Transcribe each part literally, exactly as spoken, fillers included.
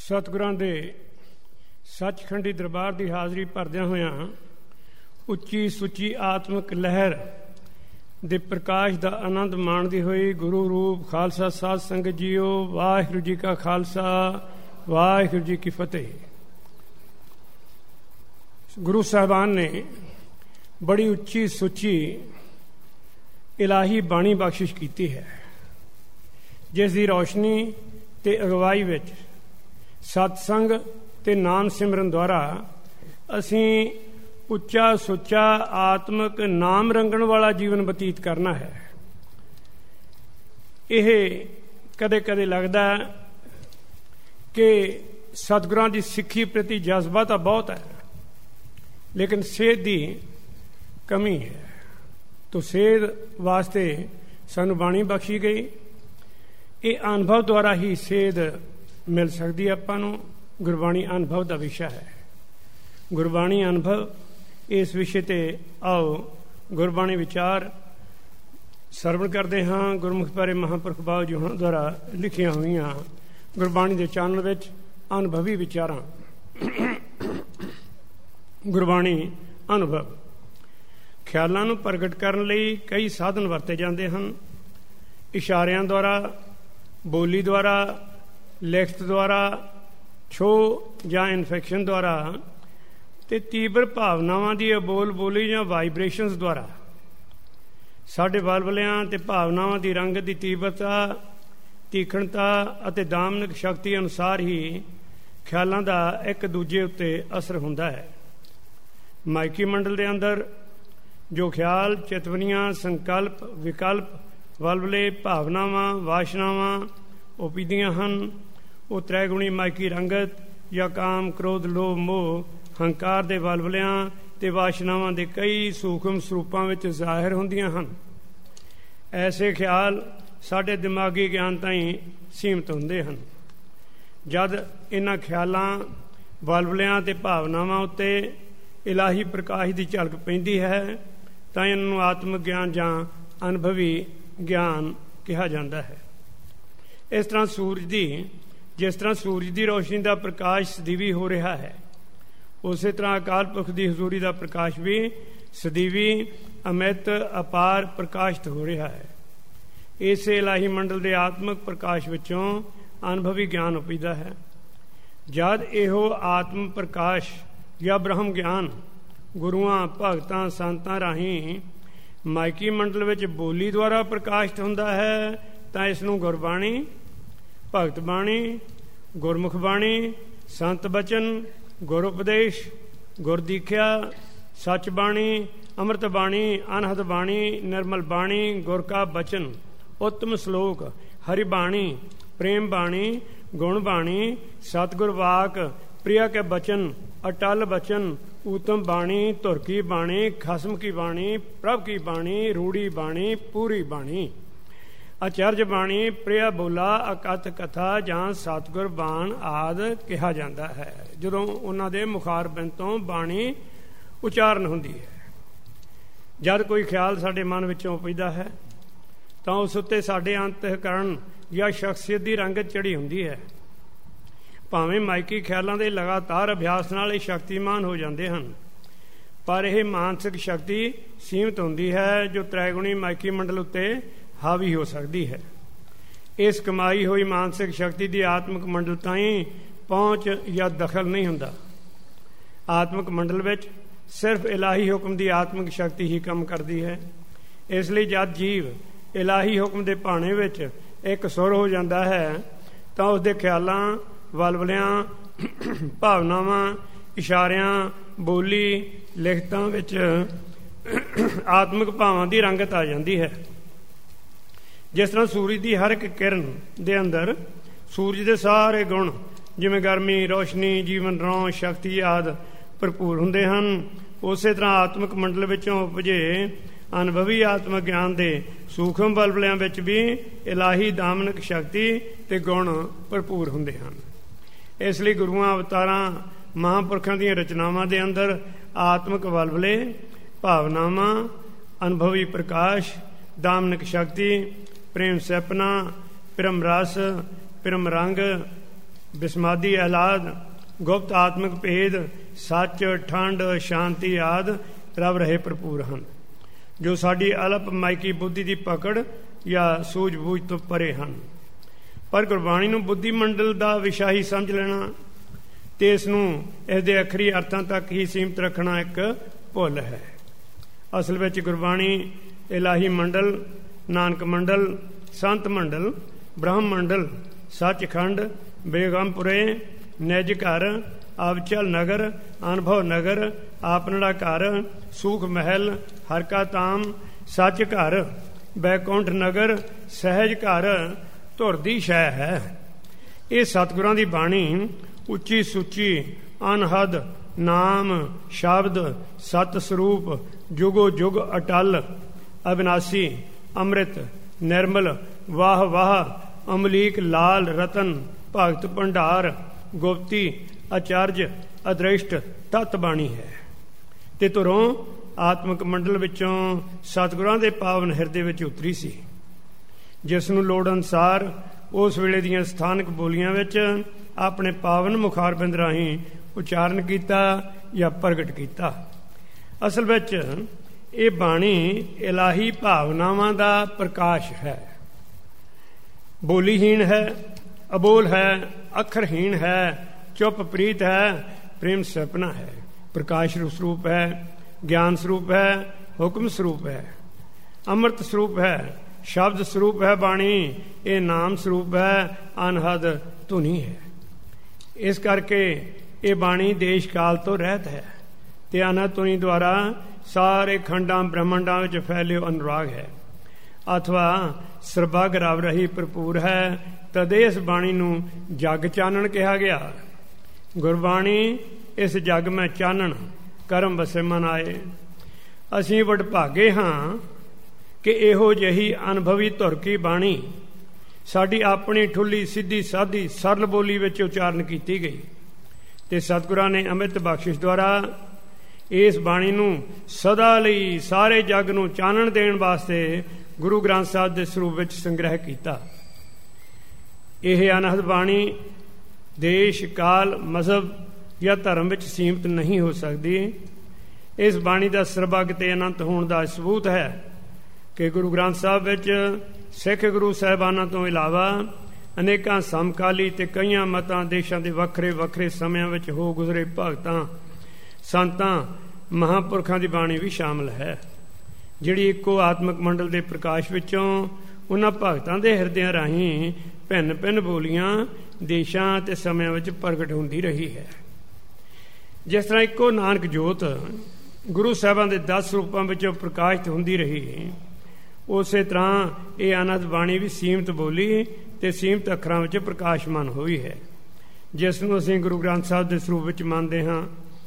ਸਤਿਗੁਰਾਂ ਦੇ ਸੱਚਖੰਡੀ ਦਰਬਾਰ ਦੀ ਹਾਜ਼ਰੀ ਭਰਦਿਆਂ ਹੋਇਆਂ ਉੱਚੀ ਸੁੱਚੀ ਆਤਮਿਕ ਲਹਿਰ ਦੇ ਪ੍ਰਕਾਸ਼ ਦਾ ਆਨੰਦ ਮਾਣਦੀ ਹੋਈ ਗੁਰੂ ਰੂਪ ਖਾਲਸਾ ਸਾਧ ਸੰਗਤ ਜੀਓ, ਵਾਹਿਗੁਰੂ ਜੀ ਕਾ ਖਾਲਸਾ, ਵਾਹਿਗੁਰੂ ਜੀ ਕੀ ਫਤਿਹ। ਗੁਰੂ ਸਾਹਿਬਾਨ ਨੇ ਬੜੀ ਉੱਚੀ ਸੁੱਚੀ ਇਲਾਹੀ ਬਾਣੀ ਬਖਸ਼ਿਸ਼ ਕੀਤੀ ਹੈ, ਜਿਸ ਦੀ ਰੌਸ਼ਨੀ ਤੇ ਅਗਵਾਈ ਵਿੱਚ ਸਤਸੰਗ ਤੇ ਨਾਮ ਸਿਮਰਨ ਦੁਆਰਾ ਅਸੀਂ ਉੱਚਾ ਸੁੱਚਾ ਆਤਮਿਕ ਨਾਮ ਰੰਗਣ ਵਾਲਾ ਜੀਵਨ ਬਤੀਤ ਕਰਨਾ ਹੈ। ਇਹ ਕਦੇ ਕਦੇ ਲੱਗਦਾ ਕਿ ਸਤਿਗੁਰਾਂ ਦੀ ਸਿੱਖੀ ਪ੍ਰਤੀ ਜਜ਼ਬਾ ਤਾਂ ਬਹੁਤ ਹੈ, ਲੇਕਿਨ ਸੇਧ ਦੀ ਕਮੀ ਹੈ। ਤੋ ਸੇਧ ਵਾਸਤੇ ਸਾਨੂੰ ਬਾਣੀ ਬਖਸ਼ੀ ਗਈ। ਇਹ ਅਨੁਭਵ ਦੁਆਰਾ ਹੀ ਸੇਧ ਮਿਲ ਸਕਦੀ ਹੈ ਆਪਾਂ ਨੂੰ। ਗੁਰਬਾਣੀ ਅਨੁਭਵ ਦਾ ਵਿਸ਼ਾ ਹੈ। ਗੁਰਬਾਣੀ ਅਨੁਭਵ, ਇਸ ਵਿਸ਼ੇ ਤੇ ਆਓ ਗੁਰਬਾਣੀ ਵਿਚਾਰ ਸਰਵਣ ਕਰਦੇ ਹਾਂ। ਗੁਰਮੁਖ ਪਿਆਰੇ ਮਹਾਂਪੁਰਖ ਬਾਬਾ ਜੀ ਹੋਣਾ ਦੁਆਰਾ ਲਿਖੀਆਂ ਹੋਈਆਂ ਗੁਰਬਾਣੀ ਦੇ ਚਾਨਣ ਵਿੱਚ ਅਨੁਭਵੀ ਵਿਚਾਰਾਂ। ਗੁਰਬਾਣੀ ਅਨੁਭਵ ਖਿਆਲਾਂ ਨੂੰ ਪ੍ਰਗਟ ਕਰਨ ਲਈ ਕਈ ਸਾਧਨ ਵਰਤੇ ਜਾਂਦੇ ਹਨ। ਇਸ਼ਾਰਿਆਂ ਦੁਆਰਾ, ਬੋਲੀ ਦੁਆਰਾ, ਲਿਖਤ ਦੁਆਰਾ, ਛੋਹ ਜਾਂ ਇਨਫੈਕਸ਼ਨ ਦੁਆਰਾ, ਤੇ ਤੀਬਰ ਭਾਵਨਾਵਾਂ ਦੀ ਅਬੋਲ ਬੋਲੀ ਜਾਂ ਵਾਈਬ੍ਰੇਸ਼ਨਸ ਦੁਆਰਾ ਸਾਡੇ ਵਲਵਲਿਆਂ ਤੇ ਭਾਵਨਾਵਾਂ ਦੀ ਰੰਗਤ ਦੀ ਤੀਬਰਤਾ, ਤੀਖਣਤਾ ਅਤੇ ਦਾਮਨਕ ਸ਼ਕਤੀ ਅਨੁਸਾਰ ਹੀ ਖਿਆਲਾਂ ਦਾ ਇੱਕ ਦੂਜੇ ਉੱਤੇ ਅਸਰ ਹੁੰਦਾ ਹੈ। ਮਾਇਕੀ ਮੰਡਲ ਦੇ ਅੰਦਰ ਜੋ ਖਿਆਲ, ਚੇਤਵਨੀਆਂ, ਸੰਕਲਪ, ਵਿਕਲਪ, ਵਲਵਲੇ, ਭਾਵਨਾਵਾਂ, ਵਾਸ਼ਨਾਵਾਂ ਉਪਜਦੀਆਂ ਹਨ, ਉਹ ਤ੍ਰੈਗੁਣੀ ਮਾਇਕੀ ਰੰਗਤ ਜਾਂ ਕਾਮ, ਕ੍ਰੋਧ, ਲੋਭ, ਮੋਹ, ਹੰਕਾਰ ਦੇ ਵਲਵਲਿਆਂ ਤੇ ਵਾਸ਼ਨਾਵਾਂ ਦੇ ਕਈ ਸੂਖਮ ਸਰੂਪਾਂ ਵਿੱਚ ਜ਼ਾਹਿਰ ਹੁੰਦੀਆਂ ਹਨ। ਐਸੇ ਖਿਆਲ ਸਾਡੇ ਦਿਮਾਗੀ ਗਿਆਨ ਤਾਈਂ ਸੀਮਤ ਹੁੰਦੇ ਹਨ। ਜਦ ਇਹਨਾਂ ਖਿਆਲਾਂ, ਵਲਵਲਿਆਂ ਤੇ ਭਾਵਨਾਵਾਂ ਉੱਤੇ ਇਲਾਹੀ ਪ੍ਰਕਾਸ਼ ਦੀ ਝਲਕ ਪੈਂਦੀ ਹੈ ਤਾਂ ਇਹਨਾਂ ਨੂੰ ਆਤਮਿਕ ਗਿਆਨ ਜਾਂ ਅਨੁਭਵੀ ਗਿਆਨ ਕਿਹਾ ਜਾਂਦਾ ਹੈ। ਇਸ ਤਰ੍ਹਾਂ ਸੂਰਜ ਦੀ ਜਿਸ ਤਰ੍ਹਾਂ ਸੂਰਜ ਦੀ ਰੋਸ਼ਨੀ ਦਾ ਪ੍ਰਕਾਸ਼ ਸਦੀਵੀ ਹੋ ਰਿਹਾ ਹੈ, ਉਸੇ ਤਰ੍ਹਾਂ ਅਕਾਲ ਪੁਰਖ ਦੀ ਹਜ਼ੂਰੀ ਦਾ ਪ੍ਰਕਾਸ਼ ਵੀ ਸਦੀਵੀ, ਅਮਿਤ, ਅਪਾਰ ਪ੍ਰਕਾਸ਼ਿਤ ਹੋ ਰਿਹਾ ਹੈ। ਇਸੇ ਇਲਾਹੀ ਮੰਡਲ ਦੇ ਆਤਮਿਕ ਪ੍ਰਕਾਸ਼ ਵਿੱਚੋਂ ਅਨੁਭਵੀ ਗਿਆਨ ਉਪਜਦਾ ਹੈ। ਜਦ ਇਹੋ ਆਤਮ ਪ੍ਰਕਾਸ਼ ਜਾਂ ਬ੍ਰਹਮ ਗਿਆਨ ਗੁਰੂਆਂ, ਭਗਤਾਂ, ਸੰਤਾਂ ਰਾਹੀਂ ਮਾਇਕੀ ਮੰਡਲ ਵਿੱਚ ਬੋਲੀ ਦੁਆਰਾ ਪ੍ਰਕਾਸ਼ਿਤ ਹੁੰਦਾ ਹੈ ਤਾਂ ਇਸ ਨੂੰ ਗੁਰਬਾਣੀ, ਭਗਤ ਬਾਣੀ, ਗੁਰਮੁਖ ਬਾਣੀ, ਸੰਤ ਬਚਨ, ਗੁਰ ਉਪਦੇਸ਼, ਗੁਰ ਦੀਖਿਆ, ਸੱਚ ਬਾਣੀ, ਅੰਮ੍ਰਿਤ ਬਾਣੀ, ਅਨਹਦ ਬਾਣੀ, ਨਿਰਮਲ ਬਾਣੀ, ਗੁਰ ਕਾ ਬਚਨ, ਉੱਤਮ ਸ਼ਲੋਕ, ਹਰਿ ਬਾਣੀ, ਪ੍ਰੇਮ ਬਾਣੀ, ਗੁਣ ਬਾਣੀ, ਸਤਿਗੁਰ ਵਾਕ, ਪ੍ਰਿਆ ਕੇ ਬਚਨ, ਅਟਲ ਬਚਨ, ਊਤਮ ਬਾਣੀ, ਧੁਰ ਕੀ ਬਾਣੀ, ਖਸਮ ਕੀ ਬਾਣੀ, ਪ੍ਰਭ ਕੀ ਬਾਣੀ, ਰੂੜੀ ਬਾਣੀ, ਪੂਰੀ ਬਾਣੀ, ਅਚਰਜ ਬਾਣੀ, ਪ੍ਰਿਆ ਬੋਲਾ, ਅਕਥ ਕਥਾ ਜਾਂ ਸਤਿਗੁਰ ਬਾਣ ਆਦਿ ਕਿਹਾ ਜਾਂਦਾ ਹੈ। ਜਦੋਂ ਉਹਨਾਂ ਦੇ ਮੁਖਾਰਬਿੰਦ ਤੋਂ ਬਾਣੀ ਉਚਾਰਨ ਹੁੰਦੀ ਹੈ। ਜਦ ਕੋਈ ਖਿਆਲ ਸਾਡੇ ਮਨ ਵਿੱਚੋਂ ਉਪਜਦਾ ਹੈ ਤਾਂ ਉਸ ਉੱਤੇ ਸਾਡੇ ਅੰਤःਕਰਣ ਜਾਂ ਸ਼ਖਸੀਅਤ ਦੀ ਰੰਗਤ ਚੜੀ ਹੁੰਦੀ ਹੈ। ਭਾਵੇਂ ਮਾਇਕੀ ਖਿਆਲਾਂ ਦੇ ਲਗਾਤਾਰ ਅਭਿਆਸ ਨਾਲ ਇਹ ਸ਼ਕਤੀਮਾਨ ਹੋ ਜਾਂਦੇ ਹਨ, ਪਰ ਇਹ ਮਾਨਸਿਕ ਸ਼ਕਤੀ ਸੀਮਿਤ ਹੁੰਦੀ ਹੈ ਜੋ ਤ੍ਰੈਗੁਣੀ ਮਾਇਕੀ ਮੰਡਲ ਉੱਤੇ ਹਾਵੀ ਹੋ ਸਕਦੀ ਹੈ। ਇਸ ਕਮਾਈ ਹੋਈ ਮਾਨਸਿਕ ਸ਼ਕਤੀ ਦੀ ਆਤਮਿਕ ਮੰਡਲ ਤਾਈਂ ਪਹੁੰਚ ਜਾਂ ਦਖਲ ਨਹੀਂ ਹੁੰਦਾ। ਆਤਮਿਕ ਮੰਡਲ ਵਿੱਚ ਸਿਰਫ ਇਲਾਹੀ ਹੁਕਮ ਦੀ ਆਤਮਿਕ ਸ਼ਕਤੀ ਹੀ ਕੰਮ ਕਰਦੀ ਹੈ। ਇਸ ਲਈ ਜਦ ਜੀਵ ਇਲਾਹੀ ਹੁਕਮ ਦੇ ਭਾਣੇ ਵਿੱਚ ਇੱਕ ਸੁਰ ਹੋ ਜਾਂਦਾ ਹੈ ਤਾਂ ਉਸਦੇ ਖਿਆਲਾਂ, ਵਲਵਲਿਆਂ, ਭਾਵਨਾਵਾਂ, ਇਸ਼ਾਰਿਆਂ, ਬੋਲੀ, ਲਿਖਤਾਂ ਵਿੱਚ ਆਤਮਿਕ ਭਾਵਾਂ ਦੀ ਰੰਗਤ ਆ ਜਾਂਦੀ ਹੈ। ਜਿਸ ਤਰ੍ਹਾਂ ਸੂਰਜ ਦੀ ਹਰ ਇੱਕ ਕਿਰਨ ਦੇ ਅੰਦਰ ਸੂਰਜ ਦੇ ਸਾਰੇ ਗੁਣ ਜਿਵੇਂ ਗਰਮੀ, ਰੋਸ਼ਨੀ, ਜੀਵਨ, ਰੌਂ, ਸ਼ਕਤੀ ਆਦਿ ਭਰਪੂਰ ਹੁੰਦੇ ਹਨ, ਉਸੇ ਤਰ੍ਹਾਂ ਆਤਮਿਕ ਮੰਡਲ ਵਿੱਚੋਂ ਉਪਜੇ ਅਨੁਭਵੀ ਆਤਮਿਕ ਗਿਆਨ ਦੇ ਸੂਖਮ ਵਲਵਲਿਆਂ ਵਿੱਚ ਵੀ ਇਲਾਹੀ ਦਾਮਨਕ ਸ਼ਕਤੀ ਤੇ ਗੁਣ ਭਰਪੂਰ ਹੁੰਦੇ ਹਨ। ਇਸ ਲਈ ਗੁਰੂਆਂ, ਅਵਤਾਰਾਂ, ਮਹਾਂਪੁਰਖਾਂ ਦੀਆਂ ਰਚਨਾਵਾਂ ਦੇ ਅੰਦਰ ਆਤਮਿਕ ਵਲਵਲੇ, ਭਾਵਨਾਵਾਂ, ਅਨੁਭਵੀ ਪ੍ਰਕਾਸ਼, ਦਾਮਨਕ ਸ਼ਕਤੀ, ਪ੍ਰੇਮ ਸੈਪਨਾ, ਪ੍ਰਮ ਰਸ, ਪ੍ਰਮ ਰੰਗ, ਬਿਸਮਾਦੀ ਅਹਿਲਾਦ, ਗੁਪਤ ਆਤਮਿਕ ਭੇਦ, ਸੱਚ, ਠੰਡ, ਸ਼ਾਂਤੀ ਆਦਿ ਰਵ ਰਹੇ ਭਰਪੂਰ ਹਨ, ਜੋ ਸਾਡੀ ਅਲਪ ਮਾਇਕੀ ਬੁੱਧੀ ਦੀ ਪਕੜ ਜਾਂ ਸੂਝ-ਬੂਝ ਤੋਂ ਪਰੇ ਹਨ। ਪਰ ਗੁਰਬਾਣੀ ਨੂੰ ਬੁੱਧੀ ਮੰਡਲ ਦਾ ਵਿਸ਼ਾ ਹੀ ਸਮਝ ਲੈਣਾ ਤੇ ਇਸ ਨੂੰ ਇਸ ਦੇ ਅਖਰੀ ਅਰਥਾਂ ਤੱਕ ਹੀ ਸੀਮਤ ਰੱਖਣਾ ਇੱਕ ਭੁੱਲ ਹੈ। ਅਸਲ ਵਿੱਚ ਗੁਰਬਾਣੀ ਇਲਾਹੀ ਮੰਡਲ, ਨਾਨਕ ਮੰਡਲ, ਸੰਤ ਮੰਡਲ, ਬ੍ਰਹਮ ਮੰਡਲ, ਸੱਚਖੰਡ, ਬੇਗਮਪੁਰੇ, ਨਿਜ ਘਰ, ਅਵਚਲ ਨਗਰ, ਅਨੁਭਵ ਨਗਰ, ਆਪਨੜਾ ਘਰ, ਸੂਖ ਮਹਿਲ, ਹਰ ਕਾ ਤਾਮ, ਸੱਚ ਘਰ, ਬੈਕੁੰਠ ਨਗਰ, ਸਹਿਜ ਘਰ, ਧੁਰ ਦੀ ਸ਼ੈ ਹੈ। ਇਹ ਸਤਿਗੁਰਾਂ ਦੀ ਬਾਣੀ ਉੱਚੀ ਸੁੱਚੀ, ਅਨਹਦ ਨਾਮ, ਸ਼ਬਦ, ਸਤ ਸਰੂਪ, ਜੁਗੋ ਜੁਗ ਅਟਲ, ਅਬਿਨਾਸੀ, ਅੰਮ੍ਰਿਤ, ਨਿਰਮਲ, ਵਾਹ ਵਾਹ, ਅਮਲੀਕ, ਲਾਲ, ਰਤਨ, ਭਗਤ ਭੰਡਾਰ, ਗੁਪਤੀ, ਅਚਰਜ, ਅਦ੍ਰਿਸ਼ਟ ਤਤ ਬਾਣੀ ਹੈ। ਤੇ ਧੁਰੋਂ ਆਤਮਿਕ ਮੰਡਲ ਵਿੱਚੋਂ ਸਤਿਗੁਰਾਂ ਦੇ ਪਾਵਨ ਹਿਰਦੇ ਵਿੱਚ ਉਤਰੀ ਸੀ, ਜਿਸ ਨੂੰ ਲੋੜ ਅਨੁਸਾਰ ਉਸ ਵੇਲੇ ਦੀਆਂ ਸਥਾਨਕ ਬੋਲੀਆਂ ਵਿੱਚ ਆਪਣੇ ਪਾਵਨ ਮੁਖਾਰਬਿੰਦ ਰਾਹੀਂ ਉਚਾਰਨ ਕੀਤਾ ਜਾਂ ਪ੍ਰਗਟ ਕੀਤਾ। ਅਸਲ ਵਿੱਚ ਇਹ ਬਾਣੀ ਇਲਾਹੀ ਭਾਵਨਾਵਾਂ ਦਾ ਪ੍ਰਕਾਸ਼ ਹੈ। ਬੋਲੀਹੀਣ ਹੈ, ਅਬੋਲ ਹੈ, ਅੱਖਰਹੀਣ ਹੈ, ਚੁੱਪ ਪ੍ਰੀਤ ਹੈ, ਪ੍ਰੇਮ ਸਪਨਾ ਹੈ, ਪ੍ਰਕਾਸ਼ ਸਰੂਪ ਹੈ, ਗਿਆਨ ਸਰੂਪ ਹੈ, ਹੁਕਮ ਸਰੂਪ ਹੈ, ਅੰਮ੍ਰਿਤ ਸਰੂਪ ਹੈ, ਸ਼ਬਦ ਸਰੂਪ ਹੈ ਬਾਣੀ, ਇਹ ਨਾਮ ਸਰੂਪ ਹੈ, ਅਨਹਦ ਧੁਨੀ ਹੈ। ਇਸ ਕਰਕੇ ਇਹ ਬਾਣੀ ਦੇਸ਼ ਕਾਲ ਤੋਂ ਰਹਿਤ ਹੈ ਤੇ ਅਨਹਦ ਧੁਨੀ ਦੁਆਰਾ ਸਾਰੇ ਖੰਡਾਂ ਬ੍ਰਹਮੰਡਾਂ ਵਿੱਚ ਫੈਲਿਓ ਅਨੁਰਾਗ ਹੈ, ਅਥਵਾ ਸਰਬੱਗ ਰਵ ਰਹੀ ਭਰਪੂਰ ਹੈ। ਤਦੇ ਇਸ ਬਾਣੀ ਨੂੰ ਜਗ ਚਾਨਣ ਕਿਹਾ ਗਿਆ। ਗੁਰਬਾਣੀ ਇਸ ਜਗ ਮੈਂ ਚਾਨਣ, ਕਰਮ ਵਸੇ ਮਨ ਆਏ। ਅਸੀਂ ਵਡਭਾਗੇ ਹਾਂ ਕਿ ਇਹੋ ਜਿਹੀ ਅਨੁਭਵੀ ਧੁਰ ਕੀ ਬਾਣੀ ਸਾਡੀ ਆਪਣੀ ਠੁੱਲੀ ਸਿੱਧੀ ਸਾਦੀ ਸਰਲ ਬੋਲੀ ਵਿੱਚ ਉਚਾਰਨ ਕੀਤੀ ਗਈ ਤੇ ਸਤਿਗੁਰਾਂ ਨੇ ਅੰਮ੍ਰਿਤ ਬਖਸ਼ਿਸ਼ ਦੁਆਰਾ ਇਸ ਬਾਣੀ ਨੂੰ ਸਦਾ ਲਈ ਸਾਰੇ ਜਗ ਨੂੰ ਚਾਨਣ ਦੇਣ ਵਾਸਤੇ ਗੁਰੂ ਗ੍ਰੰਥ ਸਾਹਿਬ ਦੇ ਸਰੂਪ ਵਿੱਚ ਸੰਗ੍ਰਹਿ ਕੀਤਾ। ਇਹ ਅਨਹਦ ਬਾਣੀ ਦੇਸ਼, ਕਾਲ, ਮਜ਼ਹਬ ਜਾਂ ਧਰਮ ਵਿੱਚ ਸੀਮਤ ਨਹੀਂ ਹੋ ਸਕਦੀ। ਇਸ ਬਾਣੀ ਦਾ ਸਰਬੱਗ ਤੇ ਅਨੰਤ ਹੋਣ ਦਾ ਸਬੂਤ ਹੈ ਕਿ ਗੁਰੂ ਗ੍ਰੰਥ ਸਾਹਿਬ ਵਿੱਚ ਸਿੱਖ ਗੁਰੂ ਸਾਹਿਬਾਨਾਂ ਤੋਂ ਇਲਾਵਾ ਅਨੇਕਾਂ ਸਮਕਾਲੀ ਤੇ ਕਈਆਂ ਮਤਾਂ, ਦੇਸ਼ਾਂ ਦੇ ਵੱਖਰੇ ਵੱਖਰੇ ਸਮਿਆਂ ਵਿੱਚ ਹੋ ਗੁਜ਼ਰੇ ਭਗਤਾਂ, ਸੰਤਾਂ, ਮਹਾਂਪੁਰਖਾਂ ਦੀ ਬਾਣੀ ਵੀ ਸ਼ਾਮਲ ਹੈ, ਜਿਹੜੀ ਇੱਕੋ ਆਤਮਿਕ ਮੰਡਲ ਦੇ ਪ੍ਰਕਾਸ਼ ਵਿੱਚੋਂ ਉਹਨਾਂ ਭਗਤਾਂ ਦੇ ਹਿਰਦਿਆਂ ਰਾਹੀਂ ਭਿੰਨ ਭਿੰਨ ਬੋਲੀਆਂ, ਦੇਸ਼ਾਂ ਅਤੇ ਸਮਿਆਂ ਵਿੱਚ ਪ੍ਰਗਟ ਹੁੰਦੀ ਰਹੀ ਹੈ। ਜਿਸ ਤਰ੍ਹਾਂ ਇੱਕੋ ਨਾਨਕ ਜੋਤ ਗੁਰੂ ਸਾਹਿਬਾਂ ਦੇ ਦਸ ਰੂਪਾਂ ਵਿੱਚੋਂ ਪ੍ਰਕਾਸ਼ਿਤ ਹੁੰਦੀ ਰਹੀ, ਉਸੇ ਤਰ੍ਹਾਂ ਇਹ ਅਨਹਦ ਬਾਣੀ ਵੀ ਸੀਮਤ ਬੋਲੀ ਤੇ ਸੀਮਤ ਅੱਖਰਾਂ ਵਿੱਚ ਪ੍ਰਕਾਸ਼ਮਾਨ ਹੋਈ ਹੈ, ਜਿਸ ਨੂੰ ਅਸੀਂ ਗੁਰੂ ਗ੍ਰੰਥ ਸਾਹਿਬ ਦੇ ਸਰੂਪ ਵਿੱਚ ਮੰਨਦੇ ਹਾਂ।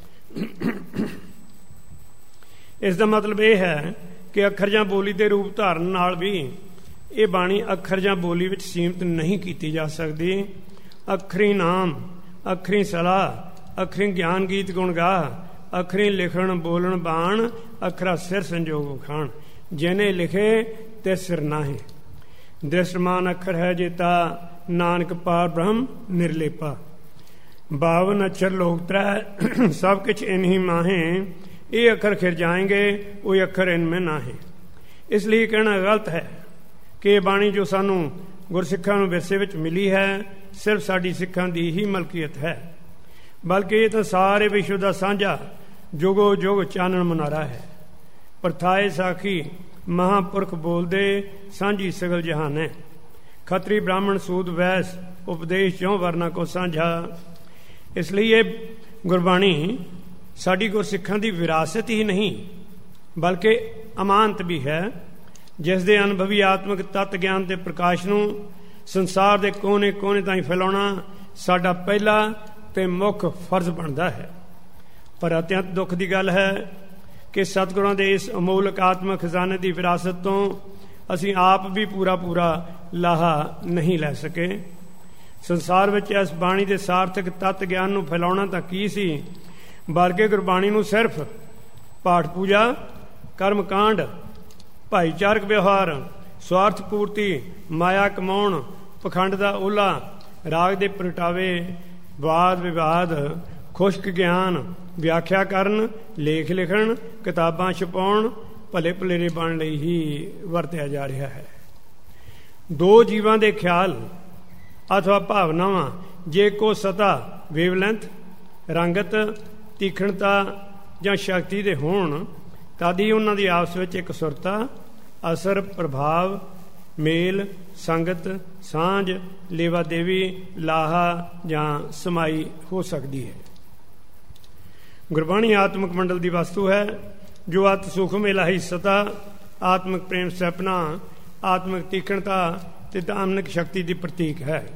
ਇਸ ਦਾ ਮਤਲਬ ਇਹ ਹੈ ਕਿ ਅੱਖਰ ਜਾਂ ਬੋਲੀ ਦੇ ਰੂਪ ਧਾਰਨ ਨਾਲ ਵੀ ਇਹ ਬਾਣੀ ਅੱਖਰ ਜਾਂ ਬੋਲੀ ਵਿੱਚ ਸੀਮਤ ਨਹੀਂ ਕੀਤੀ ਜਾ ਸਕਦੀ। ਅੱਖਰੀ ਨਾਮ, ਅੱਖਰੀ ਸਲਾਹ, ਅੱਖਰੀ ਗਿਆਨ ਗੀਤ ਗੁਣ ਗਾਹ, ਅੱਖਰੀ ਲਿਖਣ ਬੋਲਣ ਬਾਣ, ਅੱਖਰਾ ਸਿਰ ਸੰਜੋਗ ਖਾਣ, ਜਿਹਨੇ ਲਿਖੇ ਤੇ ਸਿਰ ਨਾਹੀ। ਦ੍ਰਿਸ਼ਟਮਾਨ ਅੱਖਰ ਹੈ ਜੇਤਾ, ਨਾਨਕ ਪਾਰ ਬ੍ਰਹਮ ਨਿਰਲੇਪਾ। ਬਾਵਨ ਅਛਰ ਲੋਕ ਤ੍ਰੈ, ਸਭ ਕੁਛ ਇਨਹੀ ਮਾਹੇ, ਇਹ ਅੱਖਰ ਖਿਰ ਜਾਏਂਗੇ, ਉਹ ਅੱਖਰ ਇਨਮੇ ਨਾਹੇ। ਇਸ ਲਈ ਕਹਿਣਾ ਗਲਤ ਹੈ ਕਿ ਇਹ ਬਾਣੀ ਜੋ ਸਾਨੂੰ ਗੁਰਸਿੱਖਾਂ ਨੂੰ ਵਿਰਸੇ ਵਿੱਚ ਮਿਲੀ ਹੈ, ਸਿਰਫ ਸਾਡੀ ਸਿੱਖਾਂ ਦੀ ਹੀ ਮਲਕੀਅਤ ਹੈ, ਬਲਕਿ ਇਹ ਤਾਂ ਸਾਰੇ ਵਿਸ਼ਵ ਦਾ ਸਾਂਝਾ ਜੁਗੋ ਜੁਗ ਚਾਨਣ ਮਨਾਰਾ ਹੈ। ਪ੍ਰਥਾਏ ਸਾਖੀ ਮਹਾਂਪੁਰਖ ਬੋਲਦੇ, ਸਾਂਝੀ ਸਗਲ ਜਹਾਨ ਹੈ। ਖੱਤਰੀ ਬ੍ਰਾਹਮਣ ਸੂਦ ਵੈਸ, ਉਪਦੇਸ਼ ਚੋਂ ਵਰਨਾ ਕੋ ਸਾਂਝਾ। ਇਸ ਲਈ ਇਹ ਗੁਰਬਾਣੀ ਸਾਡੀ ਗੁਰਸਿੱਖਾਂ ਦੀ ਵਿਰਾਸਤ ਹੀ ਨਹੀਂ, ਬਲਕਿ ਅਮਾਨਤ ਵੀ ਹੈ, ਜਿਸ ਦੇ ਅਨੁਭਵੀ ਆਤਮਿਕ ਤੱਤ ਗਿਆਨ ਦੇ ਪ੍ਰਕਾਸ਼ ਨੂੰ ਸੰਸਾਰ ਦੇ ਕੋਨੇ ਕੋਨੇ ਤਾਈਂ ਫੈਲਾਉਣਾ ਸਾਡਾ ਪਹਿਲਾ ਤੇ ਮੁੱਖ ਫਰਜ਼ ਬਣਦਾ ਹੈ। ਪਰ ਅਤਿਅੰਤ ਦੁੱਖ ਦੀ ਗੱਲ ਹੈ ਕਿ ਸਤਿਗੁਰਾਂ ਦੇ ਇਸ ਅਮੋਲਕ ਆਤਮਿਕ ਖਜ਼ਾਨੇ ਦੀ ਵਿਰਾਸਤ ਤੋਂ ਅਸੀਂ ਆਪ ਵੀ ਪੂਰਾ ਪੂਰਾ ਲਾਹਾ ਨਹੀਂ ਲੈ ਸਕੇ। ਸੰਸਾਰ ਵਿੱਚ ਇਸ ਬਾਣੀ ਦੇ ਸਾਰਥਕ ਤੱਤ ਗਿਆਨ ਨੂੰ ਫੈਲਾਉਣਾ ਤਾਂ ਕੀ ਸੀ, ਬਲਕਿ ਗੁਰਬਾਣੀ ਨੂੰ ਸਿਰਫ ਪਾਠ ਪੂਜਾ, ਕਰਮ ਕਾਂਡ, ਭਾਈਚਾਰਕ ਵਿਵਹਾਰ, ਸਵਾਰਥ ਪੂਰਤੀ, ਮਾਇਆ ਕਮਾਉਣ, ਪਖੰਡ ਦਾ ਓਲਾ, ਰਾਗ ਦੇ ਪ੍ਰਗਟਾਵੇ, ਵਾਦ ਵਿਵਾਦ, ਖੁਸ਼ਕ ਗਿਆਨ, ਵਿਆਖਿਆ ਕਰਨ, ਲੇਖ ਲਿਖਣ, ਕਿਤਾਬਾਂ ਛਪਾਉਣ, ਭਲੇ ਭਲੇਰੇ ਬਣਨ ਲਈ ਹੀ ਵਰਤਿਆ ਜਾ ਰਿਹਾ ਹੈ। ਦੋ ਜੀਵਾਂ ਦੇ ਖਿਆਲ ਅਥਵਾ ਭਾਵਨਾਵਾਂ ਜੇ ਕੋ ਸਤਾ, ਵੇਵਲੈਂਥ, ਰੰਗਤ, ਤੀਖਣਤਾ ਜਾਂ ਸ਼ਕਤੀ ਦੇ ਹੋਣ, ਤਦ ਹੀ ਉਹਨਾਂ ਦੀ ਆਪਸ ਵਿੱਚ ਇੱਕ ਸੁਰਤਾ, ਅਸਰ, ਪ੍ਰਭਾਵ, ਮੇਲ, ਸੰਗਤ, ਸਾਂਝ, ਲੇਵਾ ਦੇਵੀ, ਲਾਹਾ ਜਾਂ ਸਮਾਈ ਹੋ ਸਕਦੀ ਹੈ। ਗੁਰਬਾਣੀ ਆਤਮਿਕ ਮੰਡਲ ਦੀ ਵਸਤੂ ਹੈ, ਜੋ ਅਤ ਸੂਖਮ ਇਲਾਹੀ ਸਤਾ, ਆਤਮਿਕ ਪ੍ਰੇਮ ਸੈਪਨਾ, ਆਤਮਿਕ ਤੀਖਣਤਾ ਤੇ ਆਤਮਿਕ ਸ਼ਕਤੀ ਦੀ ਪ੍ਰਤੀਕ ਹੈ।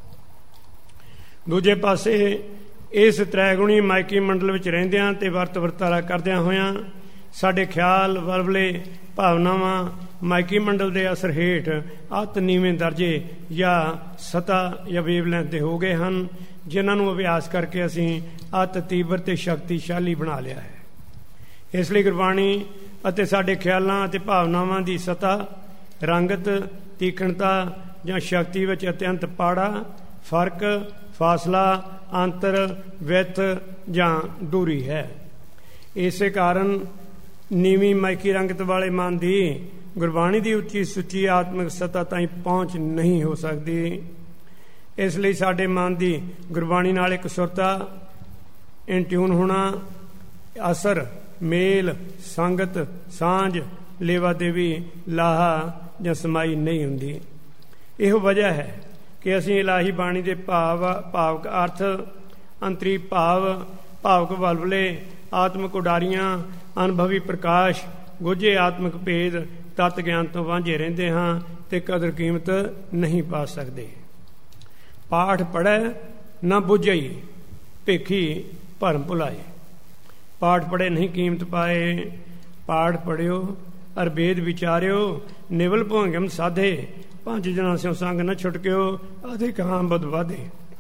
ਦੂਜੇ ਪਾਸੇ ਇਸ ਤ੍ਰੈਗੁਣੀ ਮਾਇਕੀ ਮੰਡਲ ਵਿੱਚ ਰਹਿੰਦਿਆਂ ਤੇ ਵਰਤ ਵਰਤਾਰਾ ਕਰਦਿਆਂ ਹੋਇਆਂ ਸਾਡੇ ਖਿਆਲ, ਵਲਵਲੇ, ਭਾਵਨਾਵਾਂ ਮਾਇਕੀ ਮੰਡਲ ਦੇ ਅਸਰ ਹੇਠ ਅਤ ਨੀਵੇਂ ਦਰਜੇ ਜਾਂ ਸਤਾ ਜਾਂ ਵੇਵਲੈਂਥ ਦੇ ਹੋ ਗਏ ਹਨ, ਜਿਨ੍ਹਾਂ ਨੂੰ ਅਭਿਆਸ ਕਰਕੇ ਅਸੀਂ ਅਤ ਤੀਬਰ ਤੇ ਸ਼ਕਤੀਸ਼ਾਲੀ ਬਣਾ ਲਿਆ ਹੈ। ਇਸ ਲਈ ਗੁਰਬਾਣੀ ਅਤੇ ਸਾਡੇ ਖਿਆਲਾਂ ਅਤੇ ਭਾਵਨਾਵਾਂ ਦੀ ਸਤਾ, ਰੰਗਤ, ਤੀਖਣਤਾ ਜਾਂ ਸ਼ਕਤੀ ਵਿੱਚ ਅਤਿਅੰਤ ਪਾੜਾ, ਫਰਕ, ਫਾਸਲਾ, ਅੰਤਰ, ਵਿੱਥ ਜਾਂ ਦੂਰੀ ਹੈ। ਇਸੇ ਕਾਰਨ ਨੀਵੀਂ ਮਾਇਕੀ ਰੰਗਤ ਵਾਲੇ ਮਨ ਦੀ ਗੁਰਬਾਣੀ ਦੀ ਉੱਚੀ ਸੁੱਚੀ ਆਤਮਿਕ ਸਤਾ ਤਾਈਂ ਪਹੁੰਚ ਨਹੀਂ ਹੋ ਸਕਦੀ। ਇਸ ਲਈ ਸਾਡੇ ਮਨ ਦੀ ਗੁਰਬਾਣੀ ਨਾਲ ਇੱਕ ਸੁਰਤਾ, ਇਨਟਿਊਨ ਹੋਣਾ, ਅਸਰ, ਮੇਲ, ਸੰਗਤ, ਸਾਂਝ, ਲੇਵਾ ਦੇਵੀ, ਲਾਹਾ ਜਾਂ ਸਮਾਈ ਨਹੀਂ ਹੁੰਦੀ। ਇਹੋ ਵਜ੍ਹਾ ਹੈ ਕਿ ਅਸੀਂ ਇਲਾਹੀ ਬਾਣੀ ਦੇ ਭਾਵ, ਭਾਵਕ ਅਰਥ, ਅੰਤਰੀ ਭਾਵ, ਭਾਵਕ ਵਲਵਲੇ, ਆਤਮਿਕ ਉਡਾਰੀਆਂ, ਅਨੁਭਵੀ ਪ੍ਰਕਾਸ਼, ਗੁੱਝੇ ਆਤਮਿਕ ਭੇਦ, ਤੱਤ ਗਿਆਨ ਤੋਂ ਵਾਂਝੇ ਰਹਿੰਦੇ ਹਾਂ ਤੇ ਕਦਰ ਕੀਮਤ ਨਹੀਂ ਪਾ ਸਕਦੇ। ਪਾਠ ਪੜ੍ਹੈ ਨਾ ਬੁੱਝਈ, ਭੇਖੀ ਭਰਮ ਭੁਲਾਏ। ਪਾਠ ਪੜ੍ਹੇ ਨਹੀਂ ਕੀਮਤ ਪਾਏ, ਪਾਠ ਪੜ੍ਹਿਓ ਅਰ ਵੇਦ ਵਿਚਾਰਿਓ, ਨਿਵਲ ਭੋਗਮ ਸਾਧੇ, ਪੰਜ ਜਨਾਂ ਸਿਓ ਸੰਗ ਨ ਛੁਟਕਿਓ, ਆਧੇ ਕਹਾਂ ਬਦ ਵਾਧੇ।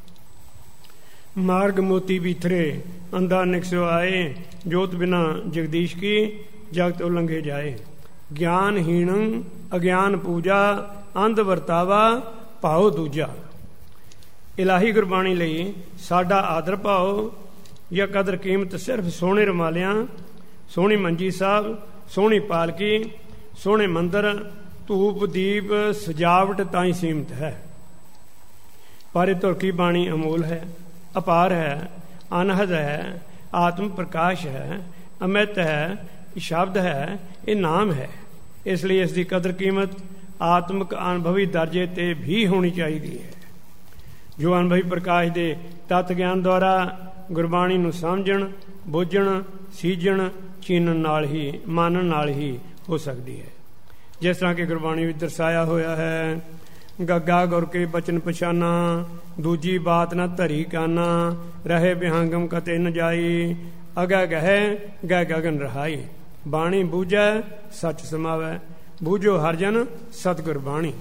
ਮਾਰਗ ਮੋਤੀ ਬੀਥਰੇ, ਅੰਧਾ ਨਿਕਸਿਓ ਆਏ, ਜੋਤ ਬਿਨਾ ਜਗਦੀਸ਼ ਕੀ, ਜਗਤ ਉਲੰਘੇ ਜਾਏ। ਗਿਆਨਹੀਣ ਅਗਿਆਨ ਪੂਜਾ, ਅੰਧ ਵਰਤਾਵਾ ਭਾਉ ਦੂਜਾ। ਇਲਾਹੀ ਗੁਰਬਾਣੀ ਲਈ ਸਾਡਾ ਆਦਰ ਭਾਉ ਜਾਂ ਕਦਰ ਕੀਮਤ ਸਿਰਫ ਸੋਹਣੇ ਰੁਮਾਲਿਆਂ, ਸੋਹਣੀ ਮੰਜੀ ਸਾਹਿਬ, ਸੋਹਣੀ ਪਾਲਕੀ, ਸੋਹਣੇ ਮੰਦਰ, ਧੂਪ ਦੀਪ, ਸਜਾਵਟ ਤਾਈਂ ਸੀਮਤ ਹੈ। ਪਰ ਇਹ ਤੁਰਕੀ ਬਾਣੀ ਅਮੋਲ ਹੈ, ਅਪਾਰ ਹੈ, ਅਨਹਦ ਹੈ, ਆਤਮ ਪ੍ਰਕਾਸ਼ ਹੈ, ਅਮਿਤ ਹੈ, ਸ਼ਬਦ ਹੈ, ਇਹ ਨਾਮ ਹੈ। ਇਸ ਲਈ ਇਸ ਦੀ ਕਦਰ ਕੀਮਤ ਆਤਮਿਕ ਅਨੁਭਵੀ ਦਰਜੇ ਤੇ ਵੀ ਹੋਣੀ ਚਾਹੀਦੀ ਹੈ, ਜੋ ਅਨੁਭਵੀ ਪ੍ਰਕਾਸ਼ ਦੇ ਤੱਤ ਗਿਆਨ ਦੁਆਰਾ ਗੁਰਬਾਣੀ ਨੂੰ ਸਮਝਣ, ਬੁੱਝਣ, ਸੀਝਣ, ਚੀਨਣ ਨਾਲ ਹੀ, ਮਾਨਣ ਨਾਲ ਹੀ ਹੋ ਸਕਦੀ ਹੈ। ਜਿਸ ਤਰ੍ਹਾਂ ਕਿ ਗੁਰਬਾਣੀ ਵਿੱਚ ਦਰਸਾਇਆ ਹੋਇਆ ਹੈ, ਗੱਗਾ ਗੁਰ ਕੇ ਬਚਨ ਪਛਾਨਾ, ਦੂਜੀ ਬਾਤ ਨਾ ਧਰੀ ਕਾਨਾ, ਰਹੇ ਬਿਹੰਗਮ ਕਤੇ ਨ ਜਾਈ, ਅਗੈ ਗਹਿ ਗਹਿ ਗਗਨ ਰਹਾਈ। ਬਾਣੀ ਬੂਝੈ ਸੱਚ ਸਮਾਵੈ, ਬੂਝੋ ਹਰ ਜਨ ਸਤਿਗੁਰ ਬਾਣੀ।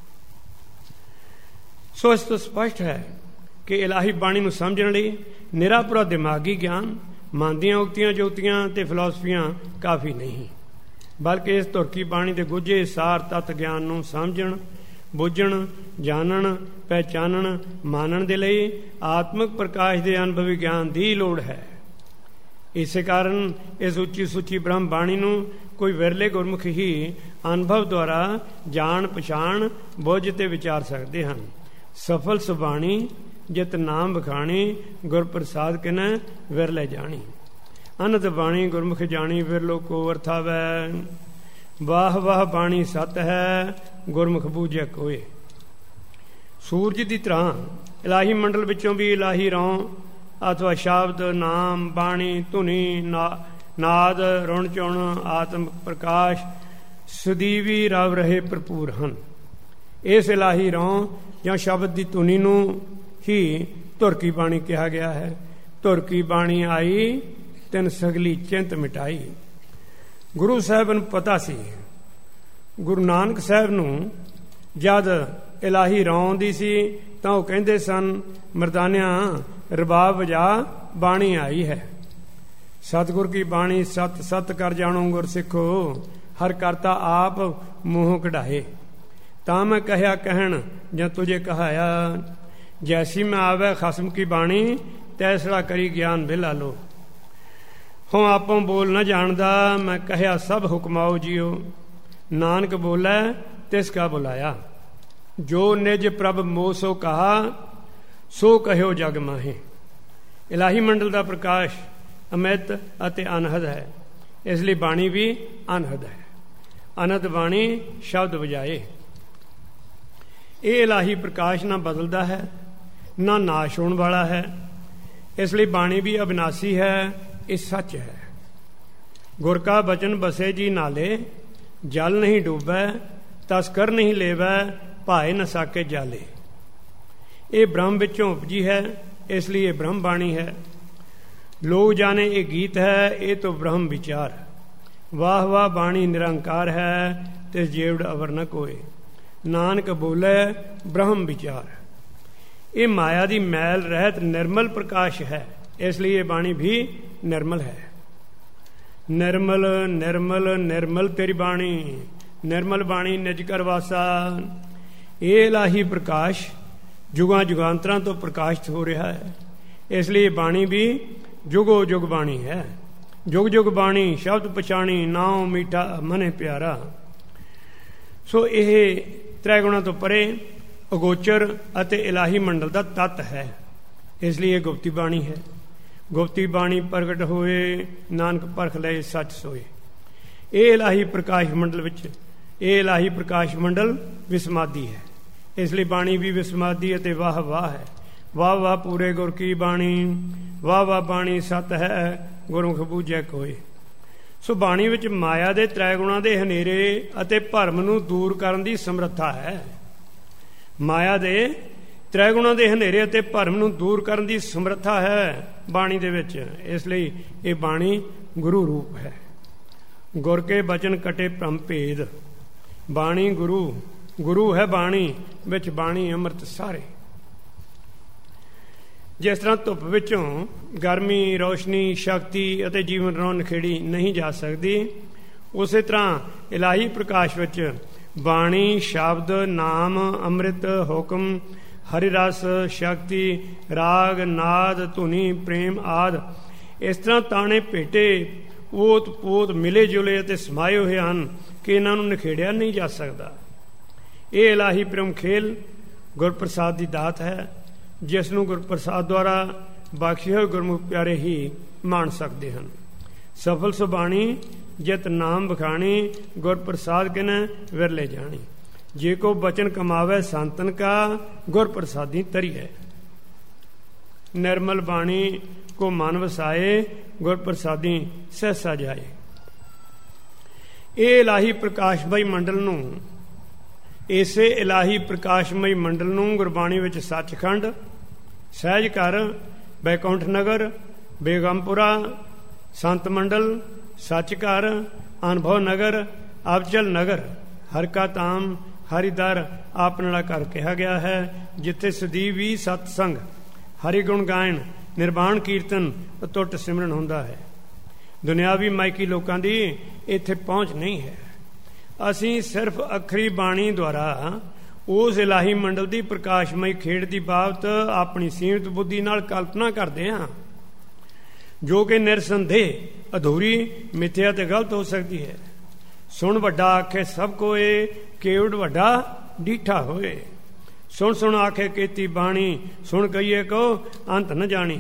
ਸੋ ਇਸ ਤੋਂ ਸਪਸ਼ਟ ਹੈ ਕਿ ਇਲਾਹੀ ਬਾਣੀ ਨੂੰ ਸਮਝਣ ਲਈ ਨਿਰਾ ਪੂਰਾ ਦਿਮਾਗੀ ਗਿਆਨ, ਮਨ ਦੀਆਂ ਉਕਤੀਆਂ ਜੁਗਤੀਆਂ ਤੇ ਫਿਲਾਸਫੀਆਂ ਕਾਫੀ ਨਹੀਂ, ਬਲਕਿ ਇਸ ਤੁਰਕੀ ਬਾਣੀ ਦੇ ਗੁੱਝੇ ਸਾਰ ਤੱਤ ਗਿਆਨ ਨੂੰ ਸਮਝਣ, ਬੁੱਝਣ, ਜਾਣਨ, ਪਹਿਚਾਨਣ, ਮਾਨਣ ਦੇ ਲਈ ਆਤਮਿਕ ਪ੍ਰਕਾਸ਼ ਦੇ ਅਨੁਭਵੀ ਗਿਆਨ ਦੀ ਲੋੜ ਹੈ। ਇਸੇ ਕਾਰਨ ਇਸ ਉੱਚੀ ਸੁੱਚੀ ਬ੍ਰਹਮ ਬਾਣੀ ਨੂੰ ਕੋਈ ਵਿਰਲੇ ਗੁਰਮੁਖ ਹੀ ਅਨੁਭਵ ਦੁਆਰਾ ਜਾਣ ਪਛਾਣ, ਬੁੱਝ ਤੇ ਵਿਚਾਰ ਸਕਦੇ ਹਨ। ਸਫਲ ਸੁਬਾਣੀ ਜਿਤ ਨਾਮ ਬਖਾਣੀ, ਗੁਰ ਪ੍ਰਸਾਦ ਕਿਨੈ ਵਿਰਲੇ ਜਾਣੀ। ਅਨੰਦ ਬਾਣੀ ਗੁਰਮੁਖ ਜਾਣੀ, ਵਿਰਲੋ ਕੋ ਵਰਥਾਵੈ। ਵਾਹ ਵਾਹ ਬਾਣੀ ਸਤ ਹੈ, ਗੁਰਮੁਖ ਬੂਝੈ ਕੋਏ। ਸੂਰਜ ਦੀ ਤਰ੍ਹਾਂ ਇਲਾਹੀ ਮੰਡਲ ਵਿੱਚੋਂ ਵੀ ਇਲਾਹੀ ਰੌਂ ਅਥਵਾ ਸ਼ਬਦ, ਨਾਮ, ਬਾਣੀ, ਧੁਨੀ, ਨਾਦ, ਰੁਣ ਚੁਣ, ਆਤਮ ਪ੍ਰਕਾਸ਼ ਸਦੀਵੀ ਰਵ ਰਹੇ ਭਰਪੂਰ ਹਨ। ਇਸ ਇਲਾਹੀ ਰੌਂ ਜਾਂ ਸ਼ਬਦ ਦੀ ਧੁਨੀ ਨੂੰ ਹੀ ਤੁਰਕੀ ਬਾਣੀ ਕਿਹਾ ਗਿਆ ਹੈ। ਤੁਰਕੀ ਬਾਣੀ ਆਈ ਤਿੰਨ ਸਗਲੀ ਚਿੰਤ ਮਿਟਾਈ। ਗੁਰੂ ਸਾਹਿਬ ਨੂੰ ਪਤਾ ਸੀ, ਗੁਰੂ ਨਾਨਕ ਸਾਹਿਬ ਨੂੰ ਜਦ ਇਲਾਹੀ ਰੌਂ ਆਉਂਦੀ ਸੀ ਤਾਂ ਉਹ ਕਹਿੰਦੇ ਸਨ, ਮਰਦਾਨਿਆਂ ਰਬਾਬ ਵਜਾ ਬਾਣੀ ਆਈ ਹੈ। ਸਤਿਗੁਰ ਕੀ ਬਾਣੀ ਸਤ ਸਤ ਕਰ ਜਾਣੋ ਗੁਰ ਸਿੱਖੋ, ਹਰ ਕਰਤਾ ਆਪ ਮੂੰਹ ਕਢਾਏ। ਤਾਂ ਮੈਂ ਕਹਿਆ ਕਹਿਣ ਜਾਂ ਤੁਝੇ ਕਹਾਇਆ, जैसी मैं आवे खसम की बाणी तैसड़ा करी ज्ञान बिला लो। हों आपों बोल न जानदा मैं कहया सब हुक्माओ जियो। नानक बोलै तिसका बुलाया जो निज प्रभ मोह सो कहा सो कहो जग माहे। इलाही मंडल का प्रकाश अमित अते अनहद है, इसलिए बाणी भी अनहद है। अनहद बाणी शब्द बजाए। ये इलाही प्रकाश ना बदलता है ना नाश होने वाला है, इसलिए बाणी भी अविनाशी है, ये सच है। गुर का बचन बसे जी नाले जल नहीं डूबै तस्कर नहीं लेवै भाए न साके जाले। ये ब्रह्म विचों उपजी है, इसलिए ब्रह्म बाणी है। लोग जाने ये गीत है, ये तो ब्रह्म विचार। वाह वाह बाणी निरंकार है तिस जेवड़ अवर न कोय। नानक बोले ब्रह्म विचार। ये माया दी मैल रहत निर्मल प्रकाश है, इसलिए बाणी भी निर्मल है। निर्मल निर्मल निर्मल तेरी बाणी, निर्मल बाणी निज कर वासा। ये इलाही प्रकाश जुगां जुगांतरां तो प्रकाशित हो रहा है, इसलिए बाणी भी जुगो जुग बाणी है। जुग जुग बाणी शब्द पछाणी नाम मीठा मने प्यारा। सो यह त्रै गुणा तो परे अगोचर अते इलाही मंडल का तत्त है, इसलिए गुप्ती बाणी है। गुप्ती बाणी प्रगट होए नानक परख लए सच सोए। ये इलाही प्रकाश मंडल विच ये इलाही प्रकाश मंडल विसमादी है, इसलिए बाणी भी विसमादी अते वाह वाह है। वाह वाह पूरे गुर की बाणी, वाह वाह बाणी सत है गुरमुख बूझे कोय। सो बाणी विच माया दे त्रै गुणां दे हनेरे अते भरम नूं दूर करन दी समर्था है। माया दे त्रै गुणां दे हनेरे अते भरम नूं दूर करन दी समर्था है बाणी दे विच, इसलिए ये बाणी गुरु रूप है। गुर के बचन कटे भ्रम भेद। बाणी गुरु, गुरु है बाणी, विच बाणी अमृत सारे। जिस तरह धुप विचों गर्मी रोशनी शक्ति अते जीवन रौं नखेड़ी नहीं जा सकती, उस तरह इलाही प्रकाश विच बाणी शब्द नाम अमृत हुक्म हरि रस शक्ति राग नाद धुनी प्रेम आदि इस तरह ताने भेटे ओत पोत मिले जुले अते समाए हुए हैं कि इन्हां नूं नखेड़िया नहीं जा सकता। ये इलाही प्रेम खेल गुरप्रसाद की दात है, जिसनूं गुरप्रसाद द्वारा बख्शे हुए गुरमुख प्यारे ही मान सकते हैं। सफल सुबाणी जित नाम बखाणी गुरप्रसाद किने विरले जानी। जे को बचन कमावे संतन का गुरप्रसादी तरी है। निर्मल बाणी को मन वसाए गुरप्रसादी सहसा जाए। ये इलाही प्रकाशमई मंडल नूं इसे इलाही प्रकाशमई मंडल नूं गुरबाणी विच सचखंड सहज घर बैकुंठ नगर बेगमपुरा संत मंडल सच घर अनुभव नगर अबचल नगर हर का ताम हरिदर आपनला घर कहा गया है, जिथे सदी भी सतसंग हरि गुण गायन निर्वाण कीर्तन अतुट सिमरन होंदा है। दुनियावी माइकी लोगों की इत्थे पहुँच नहीं है। असी सिर्फ अखरी बाणी द्वारा उस इलाही मंडल की प्रकाशमई खेड़ की बाबत अपनी सीमित बुद्धि नाल कल्पना करते हैं, जो कि निरसंदेह अधूरी मिथ्या ते गलत हो सकती है। सुन वड्डा आखे सब कोए केवड़ वड्डा डीठा होए। सुन सुन आखे केती बाणी सुन कहिए को अंत न जानी।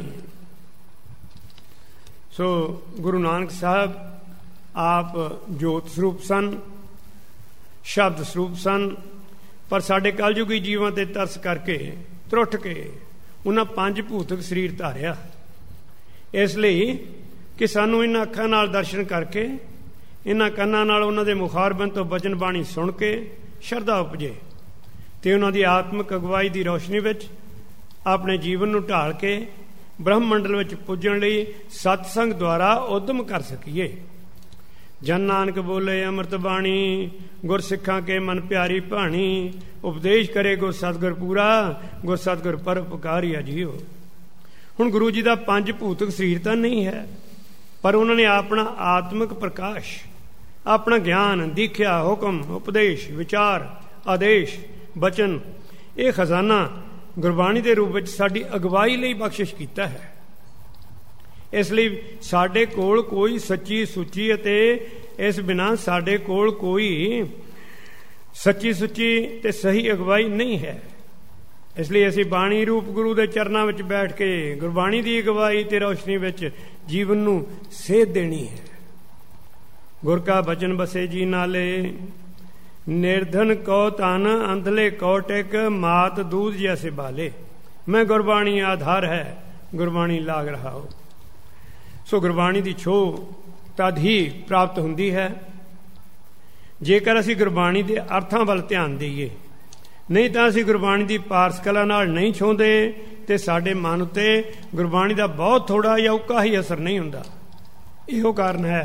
सो गुरु नानक साहब आप जोत स्वरूप सन, शब्द स्वरूप सन, पर साडे कलयुगी जीवां ते तरस करके त्रुट के उन्हां पंज भूतक शरीर धारिया, इसलिए कि सानू इन्हां अखां नाल दर्शन करके इन्हां कन्नां नाल उन्हां दे मुखारबंद तो बचन बाणी सुन के शरधा उपजे ते उन्हां दी आत्मक अगवाई दी रोशनी विच अपने जीवन नूं ढाल के ब्रह्म मंडल विच पुजण लई सतसंग द्वारा उद्यम कर सकीए। जन नानक बोले अमृत बाणी गुर सिखां के मन प्यारी भाणी, उपदेश करे गुर सतगुर पूरा गुर सतगुर पर उपकारी अजीओ। हुण गुरु जी का पंज भूतक शरीर तो नहीं है, पर उन्होंने अपना आत्मिक प्रकाश, अपना ज्ञान दीख्या हुक्म उपदेश विचार आदेश बचन ये खजाना ਗੁਰਬਾਣੀ ਦੇ ਰੂਪ ਵਿੱਚ ਸਾਡੀ ਅਗਵਾਈ ਲਈ ਬਖਸ਼ਿਸ਼ ਕੀਤਾ ਹੈ। ਇਸ ਲਈ ਸਾਡੇ ਕੋਲ ਕੋਈ ਸੱਚੀ ਸੁੱਚੀ ਅਤੇ ਇਸ ਬਿਨਾਂ ਸਾਡੇ ਕੋਲ ਕੋਈ ਸੱਚੀ ਸੁੱਚੀ ਤੇ ਸਹੀ ਅਗਵਾਈ ਨਹੀਂ ਹੈ। ਇਸ ਲਈ ਅਸੀਂ ਬਾਣੀ ਰੂਪ ਗੁਰੂ ਦੇ ਚਰਨਾਂ ਵਿੱਚ ਬੈਠ ਕੇ ਗੁਰਬਾਣੀ ਦੀ ਅਗਵਾਈ ਤੇ ਰੌਸ਼ਨੀ ਵਿੱਚ ਜੀਵਨ ਨੂੰ ਸੇਧ ਦੇਣੀ ਹੈ। ਗੁਰ ਕਾ ਬਚਨ ਬਸੇ ਜੀ ਨਾਲੇ, ਨਿਰਧਨ ਕਉ ਧਨ ਅੰਧਲੇ ਕਉ ਟਿਕ, ਮਾਤ ਦੂਧ ਜੈਸੇ ਬਾਲੇ। ਮੈਂ ਗੁਰਬਾਣੀ ਆਧਾਰ ਹੈ, ਗੁਰਬਾਣੀ ਲਾਗ ਰਹਾਓ। ਸੋ ਗੁਰਬਾਣੀ ਦੀ ਛੋਹ ਤਦ ਹੀ ਪ੍ਰਾਪਤ ਹੁੰਦੀ ਹੈ ਜੇਕਰ ਅਸੀਂ ਗੁਰਬਾਣੀ ਦੇ ਅਰਥਾਂ ਵੱਲ ਧਿਆਨ ਦੇਈਏ। ਨਹੀਂ ਤਾਂ ਅਸੀਂ ਗੁਰਬਾਣੀ ਦੀ ਪਾਰਸ ਕਲਾ ਨਾਲ ਨਹੀਂ ਛੋਂਦੇ ਤੇ ਸਾਡੇ ਮਨ ਉੱਤੇ ਗੁਰਬਾਣੀ ਦਾ ਬਹੁਤ ਥੋੜਾ ਜਾਂ ਉੱਕਾ ਹੀ ਅਸਰ ਨਹੀਂ ਹੁੰਦਾ। ਇਹੋ ਕਾਰਨ ਹੈ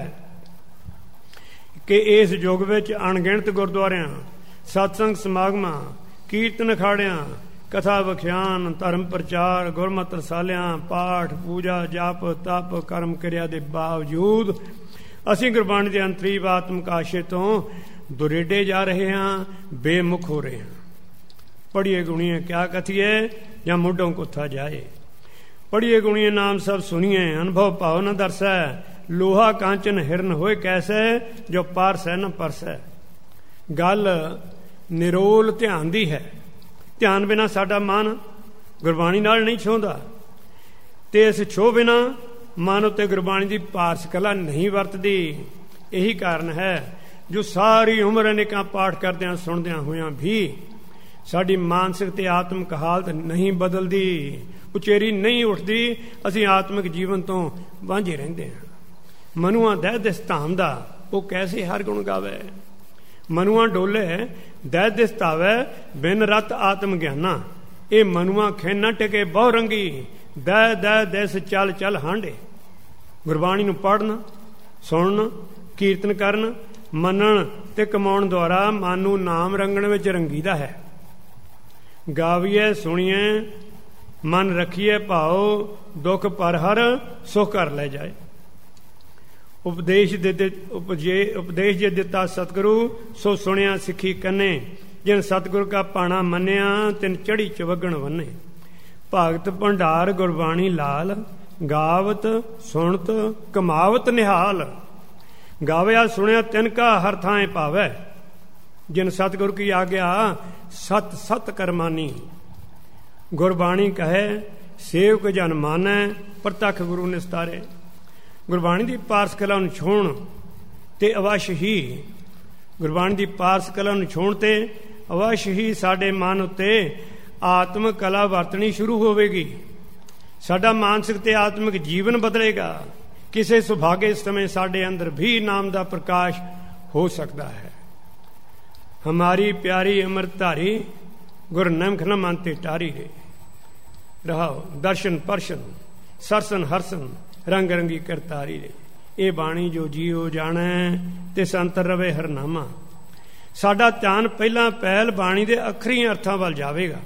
ਕਿ ਇਸ ਯੁੱਗ ਵਿੱਚ ਅਣਗਿਣਤ ਗੁਰਦੁਆਰਿਆਂ, ਸਤਸੰਗ ਸਮਾਗਮਾਂ, ਕੀਰਤਨ ਅਖਾੜਿਆਂ, ਕਥਾ ਵਿਖਿਆਨ, ਧਰਮ ਪ੍ਰਚਾਰ, ਗੁਰਮਤਿ ਰਸਾਲਿਆਂ, ਪਾਠ, ਪੂਜਾ, ਜਪ, ਤਪ, ਕਰਮ ਕਿਰਿਆ ਦੇ ਬਾਵਜੂਦ ਅਸੀਂ ਗੁਰਬਾਣੀ ਦੇ ਅੰਤਰੀਵਾਤਮਕ ਆਸ਼ੇ ਤੋਂ ਦੁਰੇਡੇ ਜਾ ਰਹੇ ਹਾਂ, ਬੇਮੁਖ ਹੋ ਰਹੇ ਹਾਂ। ਪੜ੍ਹੀਏ ਗੁਣੀਏ ਕਿਆ ਕਥੀਏ, ਜਾਂ ਮੁੱਢੋਂ ਕੁੱਥਾ ਜਾਏ। ਪੜ੍ਹੀਏ ਗੁਣੀਏ ਨਾਮ ਸਭ ਸੁਣੀਏ, ਅਨੁਭਵ ਭਾਵ ਨ ਦਰਸੈ, ਲੋਹਾ ਕਾਂਚਨ ਹਿਰਨ ਹੋਏ ਕੈਸੈ, ਜੋ ਪਾਰਸੈ ਨ ਪਰਸੈ। ਗੱਲ ਨਿਰੋਲ ਧਿਆਨ ਦੀ ਹੈ। ਧਿਆਨ ਬਿਨਾਂ ਸਾਡਾ ਮਨ ਗੁਰਬਾਣੀ ਨਾਲ ਨਹੀਂ ਛੋਹਦਾ ਤੇ ਇਸ ਛੋਹ ਬਿਨਾਂ ਮਨ ਉੱਤੇ ਗੁਰਬਾਣੀ ਦੀ ਪਾਰਸ ਕਲਾ ਨਹੀਂ ਵਰਤਦੀ। ਇਹੀ ਕਾਰਨ ਹੈ ਜੋ ਸਾਰੀ ਉਮਰ ਅਨੇਕਾਂ ਪਾਠ ਕਰਦਿਆਂ ਸੁਣਦਿਆਂ ਹੋਇਆਂ ਵੀ ਸਾਡੀ ਮਾਨਸਿਕ ਤੇ ਆਤਮਿਕ ਹਾਲਤ ਨਹੀਂ ਬਦਲਦੀ, ਉਚੇਰੀ ਨਹੀਂ ਉੱਠਦੀ। ਅਸੀਂ ਆਤਮਿਕ ਜੀਵਨ ਤੋਂ ਵਾਂਝੇ ਰਹਿੰਦੇ ਹਾਂ। ਮਨੁਆ ਦਹਿ ਦਿਸ ਧਾਮ ਦਾ, ਉਹ ਕੈਸੇ ਹਰ ਗੁਣ ਗਾਵੇ। ਮਨੁਆ ਡੋਲੇ ਦਹਿ ਦਿਸ ਧਾਵੇ, ਬਿਨ ਰਤ ਆਤਮ ਗਿਆਨਾ। ਇਹ ਮਨੁਆ ਖੈਨਾ ਟਿਕੇ ਬਹੁ ਰੰਗੀ, ਦਹਿ ਦਹਿ ਦਿਸ ਚੱਲ ਚੱਲ ਹਾਂਡੇ। ਗੁਰਬਾਣੀ ਨੂੰ ਪੜ੍ਹਨ, ਸੁਣਨ, ਕੀਰਤਨ ਕਰਨ, ਮੰਨਣ ਤੇ ਕਮਾਉਣ ਦੁਆਰਾ ਮਨ ਨੂੰ ਨਾਮ ਰੰਗਣ ਵਿੱਚ ਰੰਗੀਦਾ ਹੈ। ਗਾਵੀਏ ਸੁਣੀਏ ਮਨ ਰੱਖੀਏ ਭਾਓ, ਦੁੱਖ ਪਰ ਹਰ ਸੁਖ ਕਰ ਲੈ ਜਾਏ। ਉਪਦੇਸ਼ ਦੇ ਉਪਜੇ ਉਪਦੇਸ਼ ਜੇ ਦਿੱਤਾ ਸਤਿਗੁਰੂ, ਸੋ ਸੁਣਿਆ ਸਿੱਖੀ ਕੰਨੇ। ਜਿਨ ਸਤਿਗੁਰ ਕਾ ਪਾਣਾ ਮੰਨਿਆ, ਤਿਨ ਚੜੀ ਚਵਗਣ ਵੰਨੇ। ਭਗਤ ਭੰਡਾਰ ਗੁਰਬਾਣੀ ਲਾਲ, ਗਾਵਤ ਸੁਣਤ ਕਮਾਵਤ ਨਿਹਾਲ। ਗਾਵਿਆ ਸੁਣਿਆ ਤਿਨ ਕਾ ਹਰ ਥਾਂ ਭਾਵੈ, ਜਿਨ ਸਤਿਗੁਰ ਕੀ ਆਗਿਆ ਸਤ ਸਤ ਕਰਮਾਨੀ। ਗੁਰਬਾਣੀ ਕਹੇ ਸੇਵਕ ਜਨ ਮਾਨੈ, ਪ੍ਰਤੱਖ ਗੁਰੂ ਨਿਸਤਾਰੇ। ਗੁਰਬਾਣੀ ਦੀ ਪਾਰਸ ਕਲਾ ਨੂੰ ਛੋਹਣ ਤੇ ਅਵਸ਼ ਹੀ ਗੁਰਬਾਣੀ ਦੀ ਪਾਰਸ ਕਲਾ ਨੂੰ ਛੋਹਣ ਤੇ ਅਵਸ਼ ਹੀ ਸਾਡੇ ਮਨ ਉੱਤੇ ਆਤਮਿਕ ਕਲਾ ਵਰਤਣੀ ਸ਼ੁਰੂ ਹੋਵੇਗੀ। ਸਾਡਾ ਮਾਨਸਿਕ ਤੇ ਆਤਮਿਕ ਜੀਵਨ ਬਦਲੇਗਾ। ਕਿਸੇ ਸੁਭਾਗੇ ਸਮੇਂ ਸਾਡੇ ਅੰਦਰ ਵੀ ਨਾਮ ਦਾ ਪ੍ਰਕਾਸ਼ ਹੋ ਸਕਦਾ ਹੈ। ਹਮਾਰੀ ਪਿਆਰੀ ਅੰਮ੍ਰਿਤ ਧਾਰੀ, ਗੁਰ ਨਮਖ ਨ ਮਨ ਤੇ ਟਾਰੀ ਰੇ। ਰਹਾਓ ਦਰਸ਼ਨ ਪਰਸ਼ਨ ਸਰਸਨ ਹਰਸਨ, ਰੰਗ ਰੰਗੀ ਕਰਤਾਰੀ ਰੇ। ਇਹ ਬਾਣੀ ਜੋ ਜੀਓ ਜਾਣੈ, ਤੇ ਸੰਤਰ ਰਵੇ ਹਰਨਾਮਾ। ਸਾਡਾ ਧਿਆਨ ਪਹਿਲਾਂ ਪਹਿਲ ਬਾਣੀ ਦੇ ਅੱਖਰੀ ਅਰਥਾਂ ਵੱਲ ਜਾਵੇਗਾ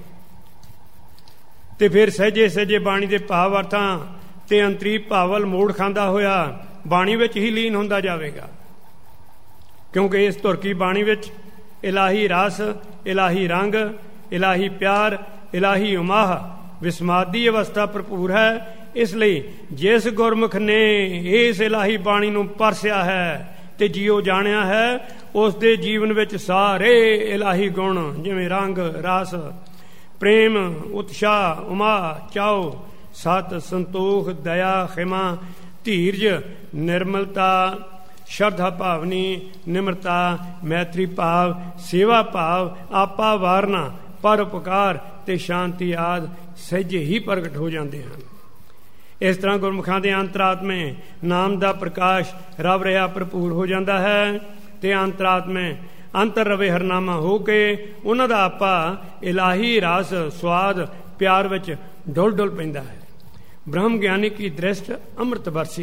ਤੇ ਫਿਰ ਸਹਿਜੇ ਸਹਿਜੇ ਬਾਣੀ ਦੇ ਭਾਵ ਅਰਥਾਂ ਤੇ ਅੰਤਰੀ ਭਾਵ ਵੱਲ ਮੋੜ ਖਾਂਦਾ ਹੋਇਆ ਬਾਣੀ ਵਿੱਚ ਹੀ ਲੀਨ ਹੁੰਦਾ ਜਾਵੇਗਾ। ਕਿਉਂਕਿ ਇਸ ਧੁਰਕੀ ਬਾਣੀ ਵਿੱਚ ਇਲਾਹੀ ਰਸ, ਇਲਾਹੀ ਰੰਗ, ਇਲਾਹੀ ਪਿਆਰ, ਇਲਾਹੀ ਉਮਾਹ, ਵਿਸਮਾਦੀ ਅਵਸਥਾ ਭਰਪੂਰ ਹੈ। ਇਸ ਲਈ ਜਿਸ ਗੁਰਮੁਖ ਨੇ ਇਸ ਇਲਾਹੀ ਬਾਣੀ ਨੂੰ ਪਰਸਿਆ ਹੈ ਤੇ ਜੀਓ ਜਾਣਿਆ ਹੈ, ਉਸ ਦੇ ਜੀਵਨ ਵਿੱਚ ਸਾਰੇ ਇਲਾਹੀ ਗੁਣ ਜਿਵੇਂ ਰੰਗ, ਰਸ, ਪ੍ਰੇਮ, ਉਤਸ਼ਾਹ, ਉਮਾ, ਚਾਓ, ਸਤ, ਸੰਤੋਖ, ਦਇਆ, ਖਿਮਾ, ਧੀਰਜ, ਨਿਰਮਲਤਾ, ਸ਼ਰਧਾ ਭਾਵਨੀ, ਨਿਮਰਤਾ, ਮੈਤਰੀ ਭਾਵ, ਸੇਵਾ ਭਾਵ, ਆਪਾ ਵਾਰਨਾ, ਪਰਉਪਕਾਰ ਤੇ ਸ਼ਾਂਤੀ ਆਦਿ ਸਹਿਜੇ ਹੀ ਪ੍ਰਗਟ ਹੋ ਜਾਂਦੇ ਹਨ। ਇਸ ਤਰ੍ਹਾਂ ਗੁਰਮੁਖਾਂ ਦੇ ਅੰਤਰਾਤਮੇ ਨਾਮ ਦਾ ਪ੍ਰਕਾਸ਼ ਰਵ ਰਿਹਾ ਭਰਪੂਰ ਹੋ ਜਾਂਦਾ ਹੈ ਤੇ ਅੰਤਰਾਤਮੇ ਅੰਤਰ ਰਵੇ ਹਰਨਾਮਾ ਹੋ ਕੇ ਉਹਨਾਂ ਦਾ ਆਪਾ ਇਲਾਹੀ ਰਸ, ਸਵਾਦ, ਪਿਆਰ ਵਿੱਚ ਡੁੱਲ ਡੁੱਲ ਪੈਂਦਾ ਹੈ। ਬ੍ਰਹਮ ਗਿਆਨੀ ਕੀ ਦ੍ਰਿਸ਼ਟ ਅੰਮ੍ਰਿਤ ਵਰਸੀ।